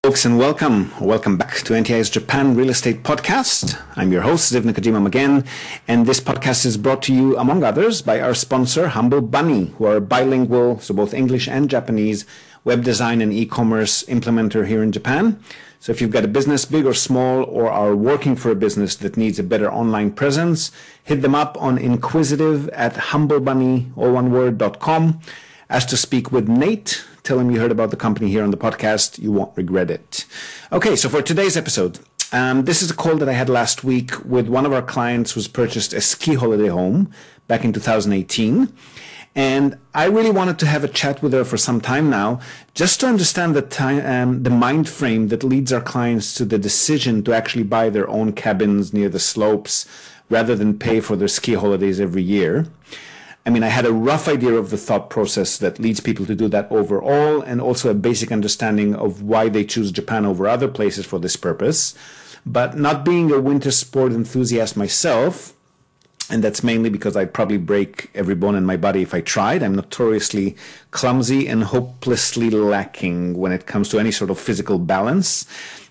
Folks, and welcome back to NTI's Japan Real Estate Podcast. I'm your host, Ziv Nakajima again, and this podcast is brought to you, among others, by our sponsor, Humble Bunny, who are bilingual, so both English and Japanese, web design and e-commerce implementer here in Japan. So if you've got a business, big or small, or are working for a business that needs a better online presence, hit them up on inquisitive at humblebunny, all one word.com. Ask to speak with Nate. Tell him you heard about the company here on the podcast. You won't regret it. Okay, so for today's episode, this is a call that I had last week with one of our clients who's purchased a ski holiday home back in 2018. And I really wanted to have a chat with her for some time now, just to understand the mind frame that leads our clients to the decision to actually buy their own cabins near the slopes rather than pay for their ski holidays every year. I mean, I had a rough idea of the thought process that leads people to do that overall, and also a basic understanding of why they choose Japan over other places for this purpose. But not being a winter sport enthusiast myself, and that's mainly because I'd probably break every bone in my body if I tried. I'm notoriously clumsy and hopelessly lacking when it comes to any sort of physical balance.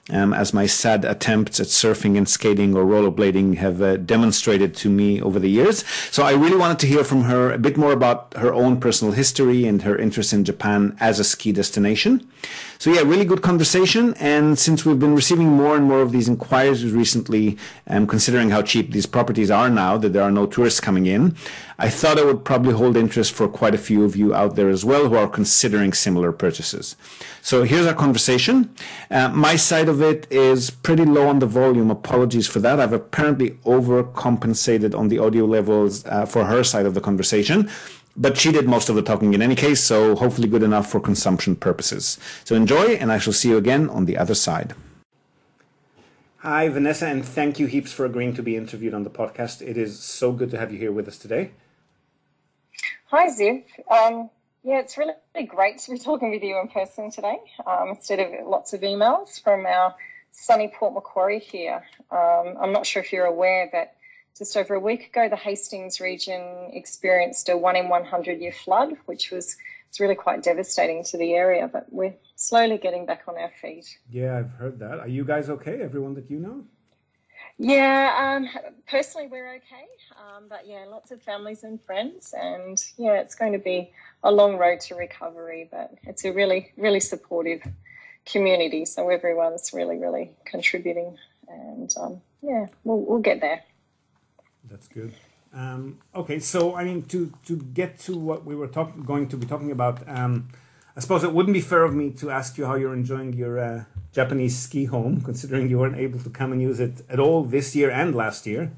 As my sad attempts at surfing and skating or rollerblading have demonstrated to me over the years. So I really wanted to hear from her a bit more about her own personal history and her interest in Japan as a ski destination. So yeah, really good conversation. And since we've been receiving more and more of these inquiries recently, considering how cheap these properties are now, that there are no tourists coming in, I thought I would probably hold interest for quite a few of you out there as well who are considering similar purchases. So here's our conversation. My side of it is pretty low on the volume. Apologies for that. I've apparently overcompensated on the audio levels for her side of the conversation. But she did most of the talking in any case, so hopefully good enough for consumption purposes. So enjoy, and I shall see you again on the other side. Hi, Vanessa, and thank you heaps for agreeing to be interviewed on the podcast. It is so good to have you here with us today. Hi, Ziv. Yeah, it's really great to be talking with you in person today, instead of lots of emails from our sunny Port Macquarie here. I'm not sure if you're aware that just over a week ago, the Hastings region experienced a 1 in 100 year flood, which was really quite devastating to the area, but we're slowly getting back on our feet. Yeah, I've heard that. Are you guys okay? Everyone that you know? Yeah, personally we're okay, but yeah, lots of families and friends, and yeah, it's going to be a long road to recovery, but it's a really, really supportive community, so everyone's really contributing, and yeah, we'll get there. That's good. Okay, so I mean, to get to what we were going to be talking about, I suppose it wouldn't be fair of me to ask you how you're enjoying your Japanese ski home, considering you weren't able to come and use it at all this year and last year.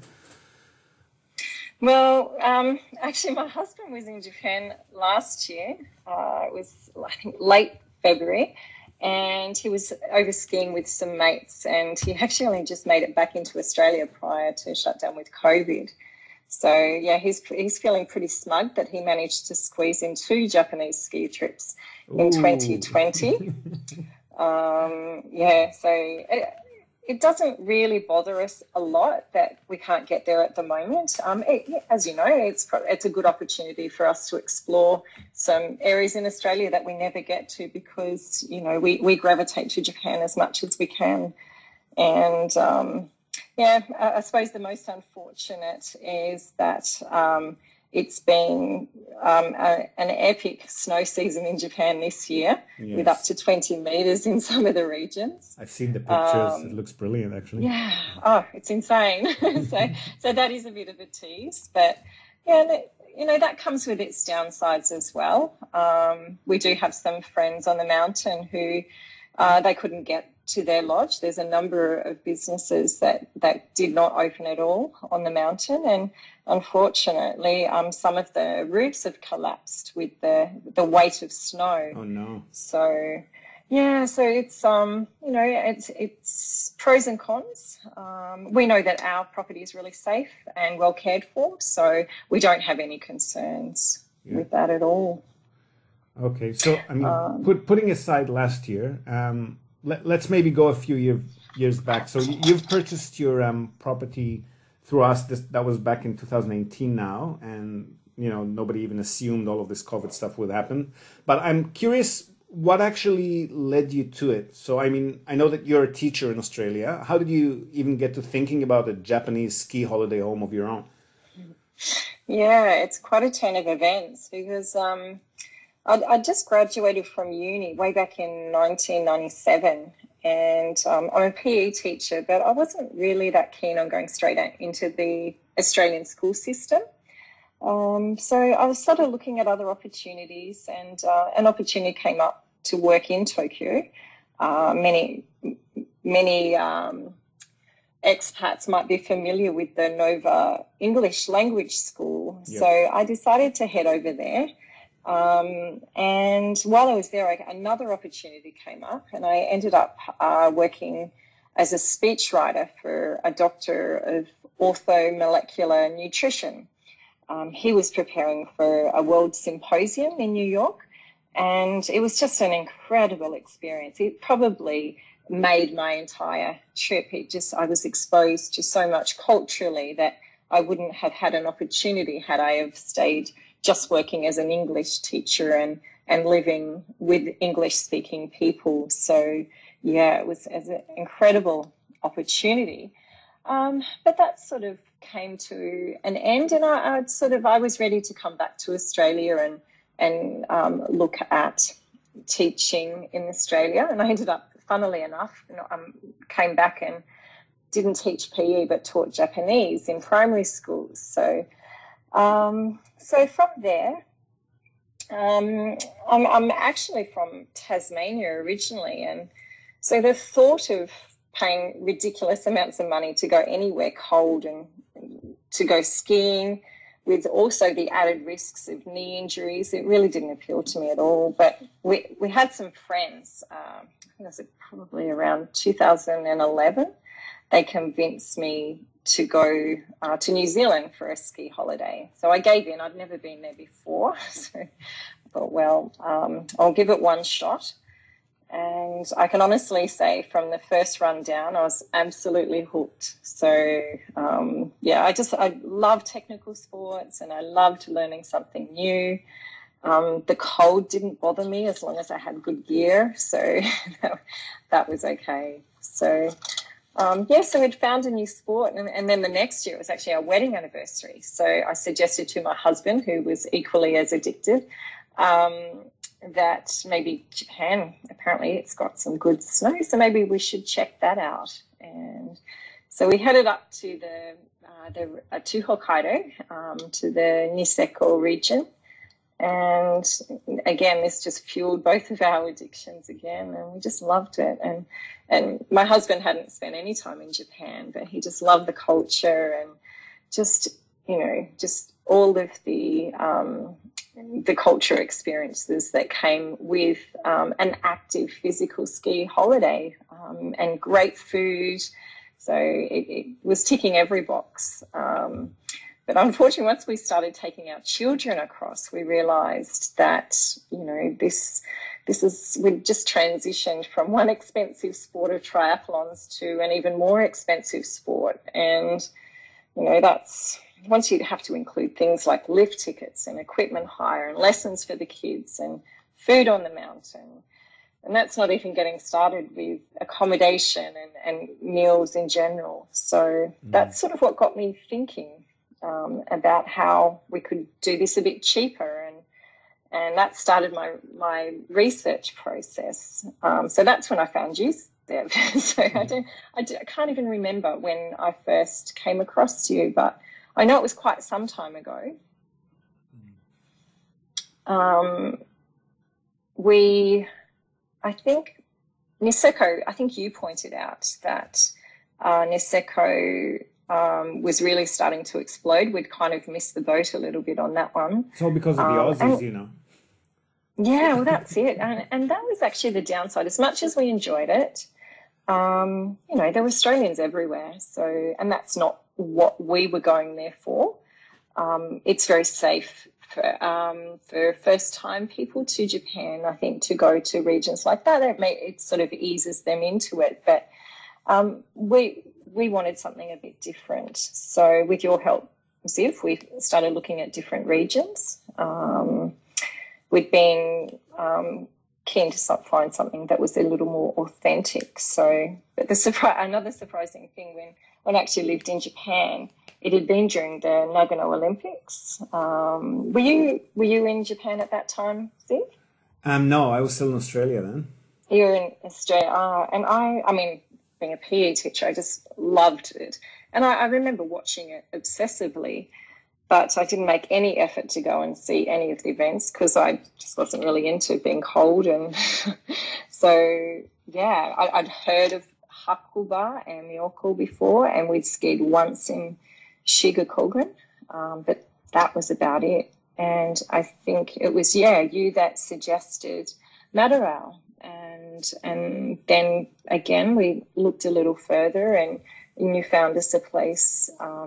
Well, actually, my husband was in Japan last year. It was, I think, late February, and he was over skiing with some mates, and he actually only just made it back into Australia prior to shutdown with COVID. So, yeah, he's feeling pretty smug that he managed to squeeze in 2 Japanese ski trips in 2020. Yeah, so it doesn't really bother us a lot that we can't get there at the moment. As you know, it's a good opportunity for us to explore some areas in Australia that we never get to because, you know, we gravitate to Japan as much as we can. And, yeah, I suppose the most unfortunate is that it's been an epic snow season in Japan this year, yes, with up to 20 metres in some of the regions. I've seen the pictures. It looks brilliant, actually. Yeah. Oh, it's insane. so that is a bit of a tease. But, yeah, you know, that comes with its downsides as well. We do have some friends on the mountain who they couldn't get to their lodge. There's a number of businesses that did not open at all on the mountain, and unfortunately some of the roofs have collapsed with the weight of snow. Oh no. So yeah, so it's you know, it's pros and cons. We know that our property is really safe and well cared for, so we don't have any concerns with that at all. Okay, so I mean, putting aside last year, let's maybe go a few years back. So you've purchased your property through us. That was back in 2018 now, and you know nobody even assumed all of this COVID stuff would happen. But I'm curious, what actually led you to it? So, I mean, I know that you're a teacher in Australia. How did you even get to thinking about a Japanese ski holiday home of your own? Yeah, it's quite a turn of events because I just graduated from uni way back in 1997, and I'm a PE teacher, but I wasn't really that keen on going straight into the Australian school system. So I was sort of looking at other opportunities, and an opportunity came up to work in Tokyo. Many expats might be familiar with the Nova English Language School. Yep. So I decided to head over there. And while I was there, another opportunity came up, and I ended up working as a speechwriter for a doctor of orthomolecular nutrition. He was preparing for a world symposium in New York, and it was just an incredible experience. It probably made my entire trip. I was exposed to so much culturally that I wouldn't have had an opportunity had I have stayed just working as an English teacher and living with English-speaking people. So, yeah, it was an incredible opportunity. But that sort of came to an end, and I was ready to come back to Australia and look at teaching in Australia. And I ended up, funnily enough, came back and didn't teach PE but taught Japanese in primary schools. So from there, I'm actually from Tasmania originally, and so the thought of paying ridiculous amounts of money to go anywhere cold and to go skiing with also the added risks of knee injuries, it really didn't appeal to me at all. But we had some friends, I think it was probably around 2011, they convinced me to go to New Zealand for a ski holiday. So I gave in. I'd never been there before. So I thought, well, I'll give it one shot. And I can honestly say from the first run down, I was absolutely hooked. So, I love technical sports and I loved learning something new. The cold didn't bother me as long as I had good gear. So that was okay. So, so we'd found a new sport. And then the next year it was actually our wedding anniversary. So I suggested to my husband, who was equally as addicted, that maybe Japan, apparently it's got some good snow, so maybe we should check that out. And so we headed up to to Hokkaido, to the Niseko region. And again, this just fueled both of our addictions again, and we just loved it. And my husband hadn't spent any time in Japan, but he just loved the culture and just all of the culture experiences that came with an active physical ski holiday, and great food. So it was ticking every box. But unfortunately, once we started taking our children across, we realised that, we'd just transitioned from one expensive sport of triathlons to an even more expensive sport. And, that's once you have to include things like lift tickets and equipment hire and lessons for the kids and food on the mountain. And that's not even getting started with accommodation and meals in general. So that's sort of what got me thinking about how we could do this a bit cheaper. And that started my research process. So that's when I found you, Dev. So I can't even remember when I first came across you, but I know it was quite some time ago. I think Niseko, you pointed out that Niseko was really starting to explode. We'd kind of missed the boat a little bit on that one. It's all because of the Aussies, Yeah, well, that's it. And that was actually the downside. As much as we enjoyed it, there were Australians everywhere. So, and that's not what we were going there for. It's very safe for first-time people to Japan, I think, to go to regions like that. It sort of eases them into it. But we wanted something a bit different. So with your help, Ziv, we started looking at different regions. We'd been keen to find something that was a little more authentic. So, but another surprising thing when I actually lived in Japan, it had been during the Nagano Olympics. Were you in Japan at that time, Steve? No, I was still in Australia then. You were in Australia, and I mean, being a PE teacher, I just loved it, and I remember watching it obsessively. But I didn't make any effort to go and see any of the events because I just wasn't really into being cold. And so, yeah, I'd heard of Hakuba and Myoko before, and we'd skied once in Shiga Kogen, but that was about it. And I think it was, you that suggested Madarao. And then, again, we looked a little further and you found us a place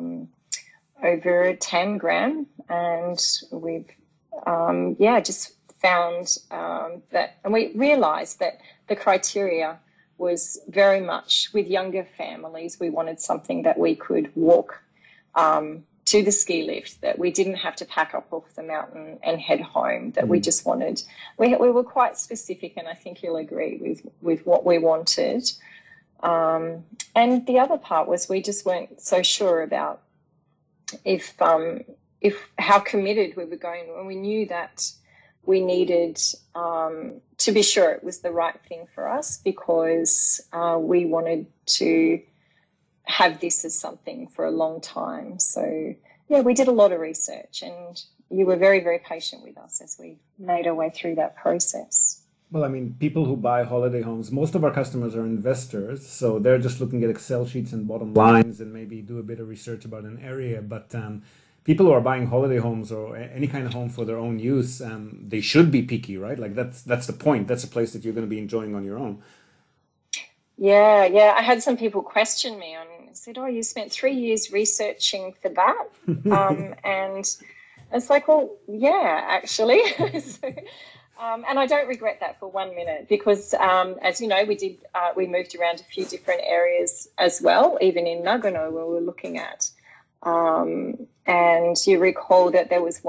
over 10 gram, and we've just found that, and we realized that the criteria was very much with younger families. We wanted something that we could walk to the ski lift, that we didn't have to pack up off the mountain and head home, that we just wanted, we were quite specific, and I think you'll agree with what we wanted. And the other part was we just weren't so sure about if how committed we were going, when we knew that we needed to be sure it was the right thing for us, because we wanted to have this as something for a long time. So we did a lot of research, and you were very, very patient with us as we made our way through that process. Well, I mean, people who buy holiday homes, most of our customers are investors, so they're just looking at Excel sheets and bottom lines and maybe do a bit of research about an area. But people who are buying holiday homes or any kind of home for their own use, they should be picky, right? Like that's the point. That's a place that you're going to be enjoying on your own. Yeah. I had some people question me on, said, "Oh, you spent 3 years researching for that?" And it's like, well, yeah, actually. So, and I don't regret that for 1 minute, because, as you know, we moved around a few different areas as well, even in Nagano where we were looking at. And you recall that there was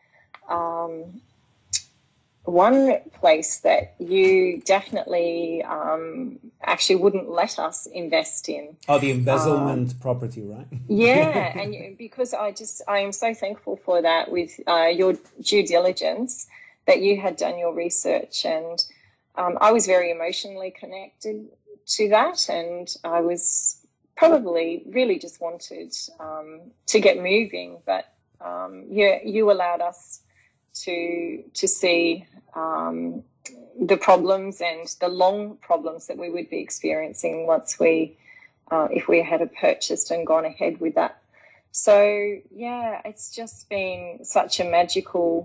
one place that you definitely actually wouldn't let us invest in. Oh, the embezzlement property, right? Yeah, and because I am so thankful for that, with your due diligence, that you had done your research, and I was very emotionally connected to that, and I was probably really just wanted to get moving, but you allowed us to see the problems and the long problems that we would be experiencing once if we had purchased and gone ahead with that. So it's just been such a magical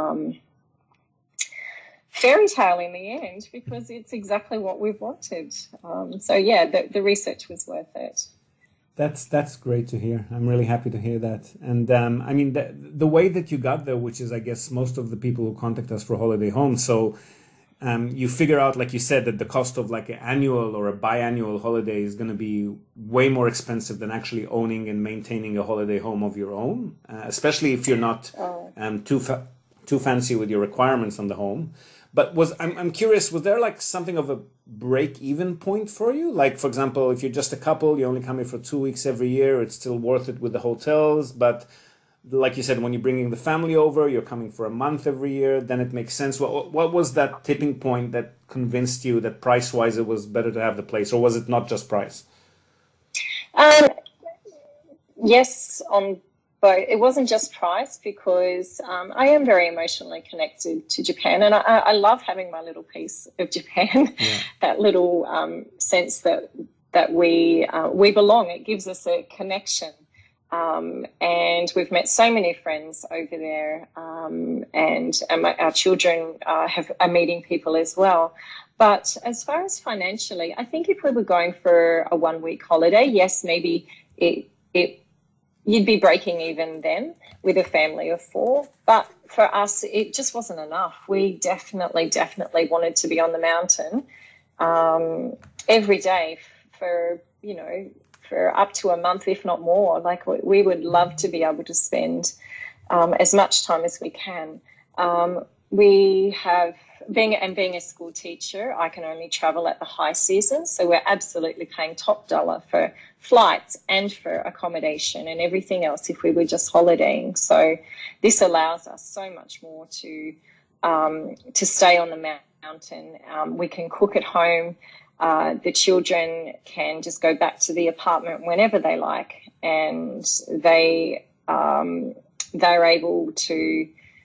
fairy tale in the end, because it's exactly what we've wanted. The research was worth it. That's great to hear. I'm really happy to hear that. And I mean, the way that you got there, which is, I guess, most of the people who contact us for holiday homes. So you figure out, like you said, that the cost of like an annual or a biannual holiday is going to be way more expensive than actually owning and maintaining a holiday home of your own, especially if you're not too fancy with your requirements on the home. But I'm curious, was there like something of a break-even point for you? Like, for example, if you're just a couple, you only come here for 2 weeks every year, it's still worth it with the hotels. But like you said, when you're bringing the family over, you're coming for a month every year, then it makes sense. What was that tipping point that convinced you that price-wise it was better to have the place, or was it not just price? Yes, but it wasn't just price, because I am very emotionally connected to Japan, and I love having my little piece of Japan, that little sense that we belong. It gives us a connection, and we've met so many friends over there, and our children are meeting people as well. But as far as financially, I think if we were going for a 1 week holiday, yes, maybe you'd be breaking even then with a family of 4. But for us, it just wasn't enough. We definitely wanted to be on the mountain every day for up to a month, if not more. Like, we would love to be able to spend as much time as we can. we have being a school teacher, I can only travel at the high season, so we're absolutely paying top dollar for flights and for accommodation and everything else if we were just holidaying. So this allows us so much more to stay on the mountain. We can cook at home. The children can just go back to the apartment whenever they like, and they're able to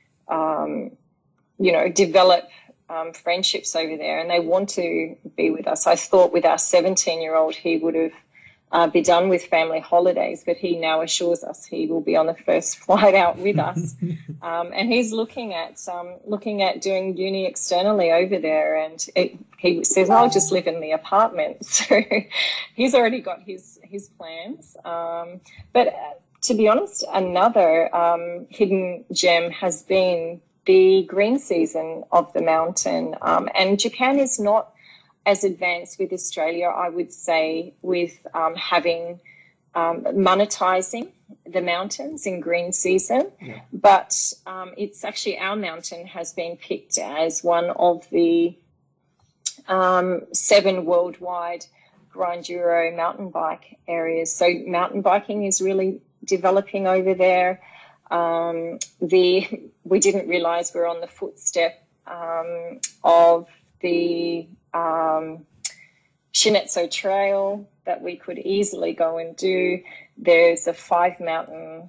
develop friendships over there, and they want to be with us. I thought with our 17-year-old he would have be done with family holidays, but he now assures us he will be on the first flight out with us. And he's looking at doing uni externally over there, and he says, I'll just live in the apartment. So he's already got his plans. But to be honest, another hidden gem has been the green season of the mountain. And Japan is not as advanced with Australia, I would say, with monetizing the mountains in green season. Yeah. But it's actually, our mountain has been picked as one of the 7 worldwide Grinduro mountain bike areas. So mountain biking is really developing over there. We didn't realize we're on the footstep of the Shinetsu Trail that we could easily go and do. There's a 5-mountain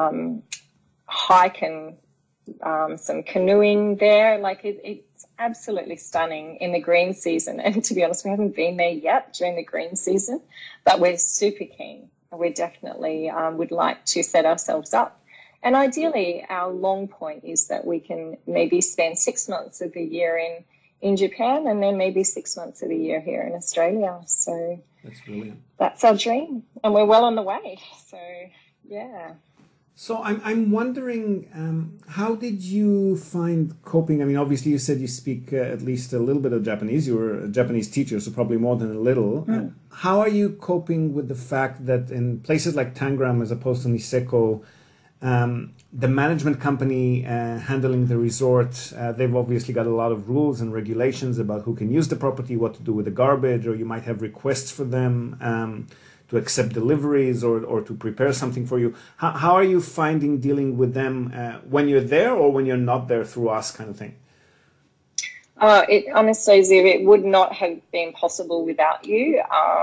hike and some canoeing there. Like it's absolutely stunning in the green season. And to be honest, we haven't been there yet during the green season, but we're super keen. We definitely would like to set ourselves up. And ideally, our long point is that we can maybe spend 6 months of the year in Japan, and then maybe 6 months of the year here in Australia. So that's brilliant. That's our dream, and we're well on the way. So yeah. So I'm wondering, how did you find coping? I mean, obviously you said you speak at least a little bit of Japanese. You were a Japanese teacher, so probably more than a little. Mm. How are you coping with the fact that in places like Tangram, as opposed to Niseko, the management company handling the resort, they've obviously got a lot of rules and regulations about who can use the property, what to do with the garbage, or you might have requests for them to accept deliveries or to prepare something for you. How are you finding dealing with them when you're there or when you're not there through us, kind of thing? Honestly, Ziv, it would not have been possible without you.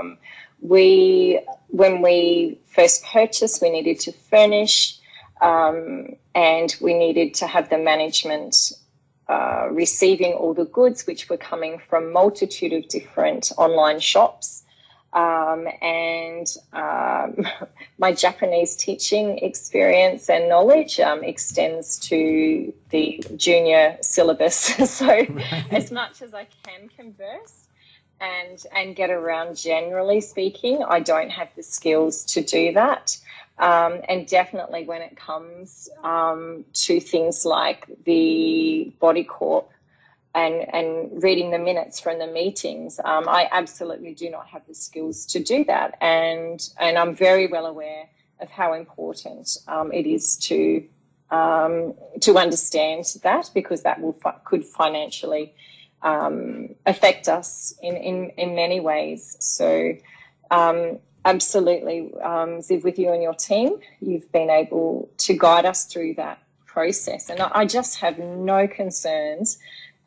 When we first purchased, we needed to furnish, and we needed to have the management receiving all the goods, which were coming from multitude of different online shops. My Japanese teaching experience and knowledge extends to the junior syllabus. So right. As much as I can converse and get around, generally speaking, I don't have the skills to do that. And definitely when it comes to things like the body corp and reading the minutes from the meetings, I absolutely do not have the skills to do that. And I'm very well aware of how important it is to understand that, because that could financially affect us in many ways. So absolutely, Ziv, with you and your team, you've been able to guide us through that process. And I just have no concerns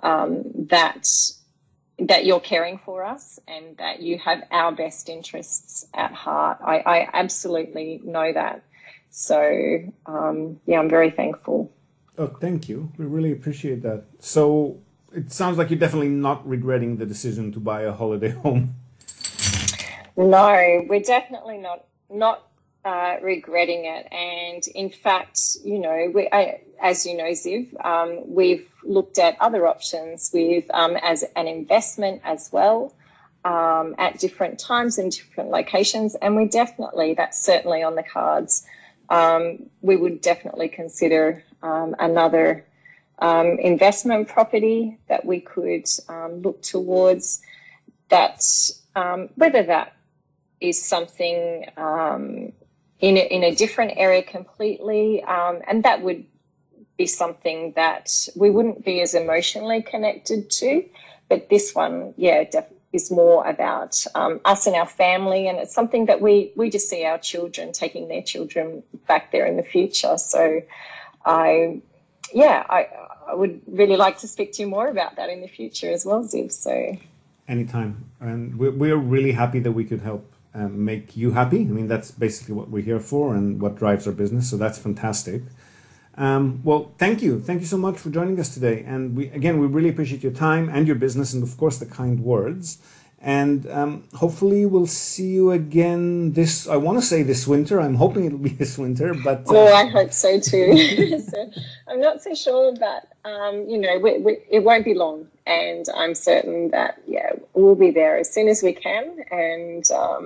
that you're caring for us and that you have our best interests at heart. I absolutely know that. So, I'm very thankful. Oh, thank you. We really appreciate that. So it sounds like you're definitely not regretting the decision to buy a holiday home. No, we're definitely not regretting it. And in fact, as you know, Ziv, we've looked at other options as an investment as well, at different times and different locations. And that's certainly on the cards. We would definitely consider another investment property that we could look towards. That whether that is something in a different area completely, and that would be something that we wouldn't be as emotionally connected to. But this one, is more about us and our family, and it's something that we just see our children taking their children back there in the future. So I would really like to speak to you more about that in the future as well, Ziv. So anytime. And we're really happy that we could help make you happy. I mean, that's basically what we're here for and what drives our business. So that's fantastic. Well, thank you. Thank you so much for joining us today. And we really appreciate your time and your business and, of course, the kind words. And hopefully we'll see you again I want to say this winter. I'm hoping it'll be this winter. But I hope so too. So I'm not so sure, but, it won't be long. And I'm certain that, we'll be there as soon as we can. And,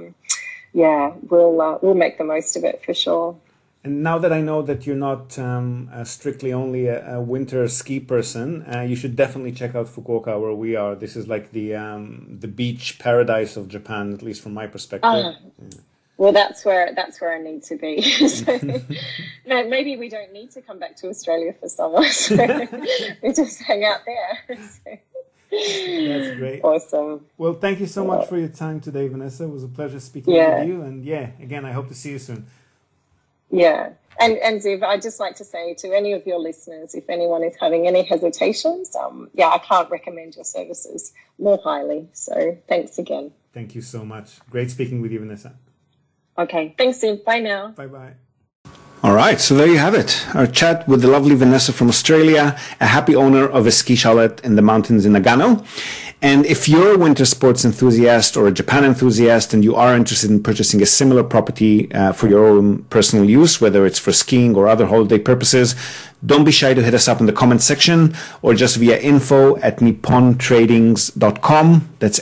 we'll make the most of it for sure. And now that I know that you're not strictly only a winter ski person, you should definitely check out Fukuoka, where we are. This is like the beach paradise of Japan, at least from my perspective. Well, that's where I need to be. So, no, maybe we don't need to come back to Australia for summer. So we just hang out there. So. That's great. Awesome. Well, thank you so much for your time today, Vanessa. It was a pleasure speaking with you. And again, I hope to see you soon. Yeah. And Ziv, I'd just like to say to any of your listeners, if anyone is having any hesitations, I can't recommend your services more highly. So thanks again. Thank you so much. Great speaking with you, Vanessa. Okay. Thanks, Ziv. Bye now. Bye-bye. All right, so there you have it. Our chat with the lovely Vanessa from Australia, a happy owner of a ski chalet in the mountains in Nagano. And if you're a winter sports enthusiast or a Japan enthusiast and you are interested in purchasing a similar property for your own personal use, whether it's for skiing or other holiday purposes, don't be shy to hit us up in the comment section or just via info@nippontradings.com. That's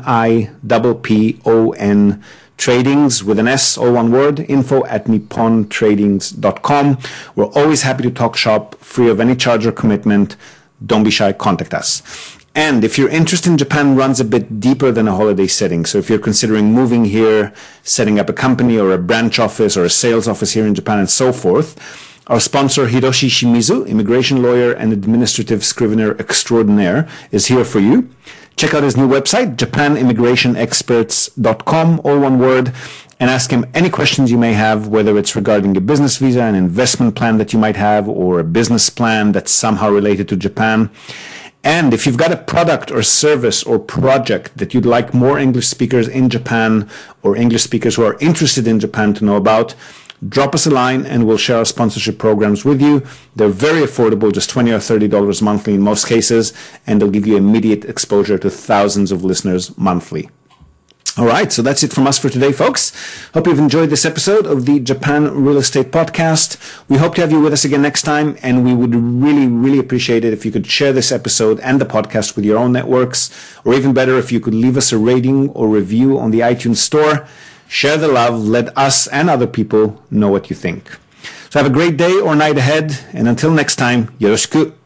NIPPON Tradings with an S, all one word, info@nippontradings.com. We're always happy to talk shop, free of any charge or commitment. Don't be shy, contact us. And if your interest in Japan runs a bit deeper than a holiday setting, so if you're considering moving here, setting up a company or a branch office or a sales office here in Japan and so forth, our sponsor Hiroshi Shimizu, immigration lawyer and administrative scrivener extraordinaire, is here for you. Check out his new website, japanimmigrationexperts.com, all one word, and ask him any questions you may have, whether it's regarding a business visa, an investment plan that you might have, or a business plan that's somehow related to Japan. And if you've got a product or service or project that you'd like more English speakers in Japan or English speakers who are interested in Japan to know about, drop us a line and we'll share our sponsorship programs with you. They're very affordable, just $20 or $30 monthly in most cases, and they'll give you immediate exposure to thousands of listeners monthly. All right, so that's it from us for today, folks. Hope you've enjoyed this episode of the Japan Real Estate Podcast. We hope to have you with us again next time, and we would really, really appreciate it if you could share this episode and the podcast with your own networks, or even better, if you could leave us a rating or review on the iTunes Store. Share the love. Let us and other people know what you think. So have a great day or night ahead. And until next time, yoroshiku.